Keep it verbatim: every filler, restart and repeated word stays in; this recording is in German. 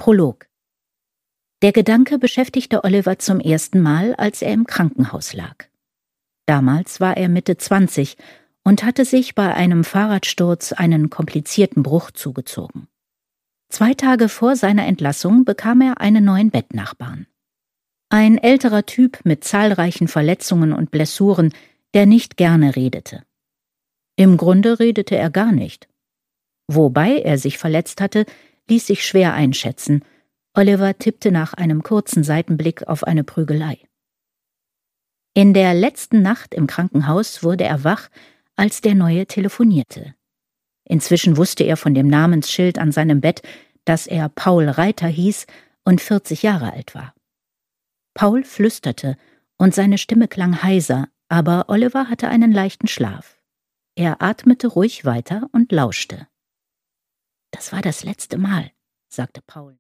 Prolog. Der Gedanke beschäftigte Oliver zum ersten Mal, als er im Krankenhaus lag. Damals war er Mitte zwanzig und hatte sich bei einem Fahrradsturz einen komplizierten Bruch zugezogen. Zwei Tage vor seiner Entlassung bekam er einen neuen Bettnachbarn. Ein älterer Typ mit zahlreichen Verletzungen und Blessuren, der nicht gerne redete. Im Grunde redete er gar nicht. Wobei er sich verletzt hatte, ließ sich schwer einschätzen. Oliver tippte nach einem kurzen Seitenblick auf eine Prügelei. In der letzten Nacht im Krankenhaus wurde er wach, als der Neue telefonierte. Inzwischen wusste er von dem Namensschild an seinem Bett, dass er Paul Reiter hieß und vierzig Jahre alt war. Paul flüsterte und seine Stimme klang heiser, aber Oliver hatte einen leichten Schlaf. Er atmete ruhig weiter und lauschte. »Das war das letzte Mal«, sagte Paul.